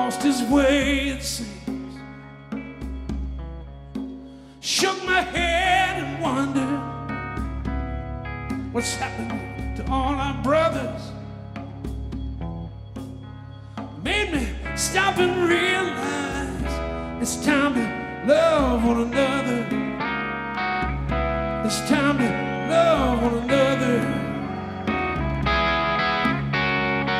lost his way, it seems. Shook my head and wondered what's happened to all our brothers. Made me stop and realize it's time to love one another. It's time to